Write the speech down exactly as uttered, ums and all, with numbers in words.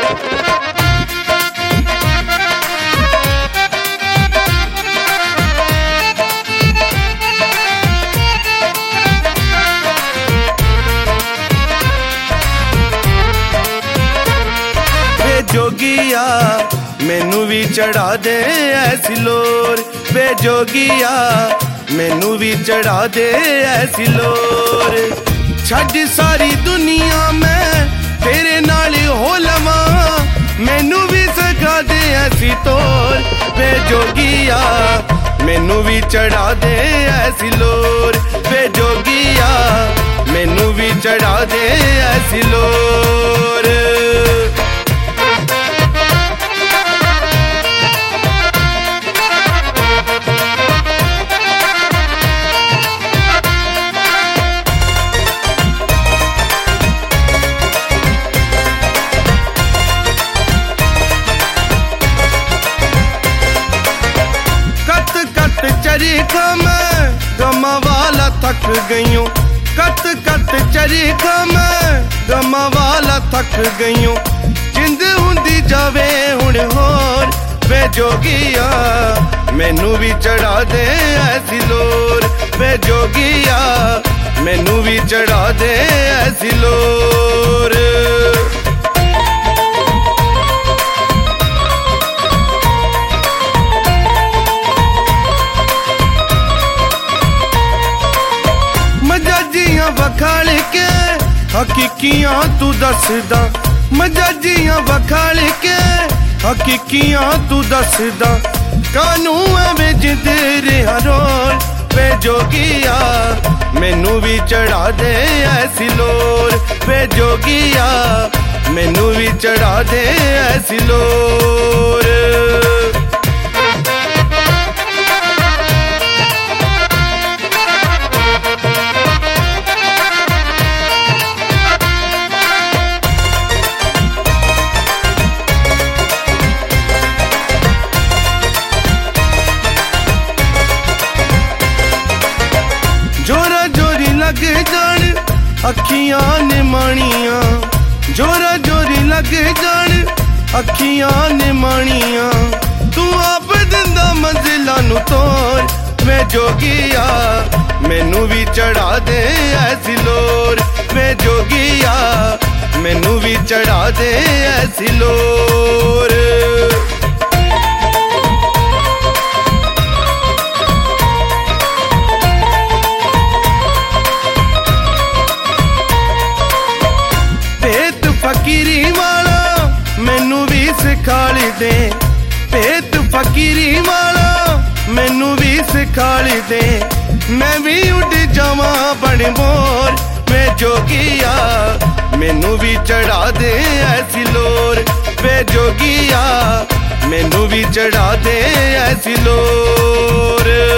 जोगिया मैनू भी चढ़ा दे ऐसी लोर, बेजोगिया मैनू भी चढ़ा दे ऐसी लोर। छड़ सारी दुनिया में तेरे नाल हो लवा, मैनू भी सिखा दे ऐसी तोर, बेजोगिया मैनू भी चढ़ा दे ऐसी लोर, बेजोगिया मैनू भी चढ़ा दे ऐसी लोर। चरीखा में गमा वाला थक गईयों, कत कत चरीखा में गमा वाला थक गईयों। जिंद हुंदी जावे हुण होर, बेजोगिया मैनू भी चढ़ा दे ऐसी लोर, बेजोगिया मैनू भी चढ़ा दे ऐसी लोर। मजाजियां वखाल के हकीकियां तू दसदा, मजाजियां वखाल के हकीकियां तू दसदा। कानू एवें जिंदे रहा रोल, बेजोगिया मैनू भी चढ़ा दे ऐसी लोर, बेजोगिया मैनू भी चढ़ा दे ऐसी लोर। जोरा जोरी लग जान अखियां ने मानिया, जोरा जोरी लग जान अखियां ने मानिया। तू आप दिंदा मंजिलां नू तोर, मैं जोगिया मैनू भी चढ़ा दे ऐसी लोर, मैं जोगिया मैनू भी चढ़ा दे ऐसी लोर। फकीरी वाला मैनू भी सिखाली दे, भेत फकीरी वाला मैनू भी सिखाली दे। मैं भी उड़ जावा बन मोर, मैं जोगिया मैनू भी चढ़ा दे ऐसी लोर, मैं जोगिया मैनू भी चढ़ा दे ऐसी लोर।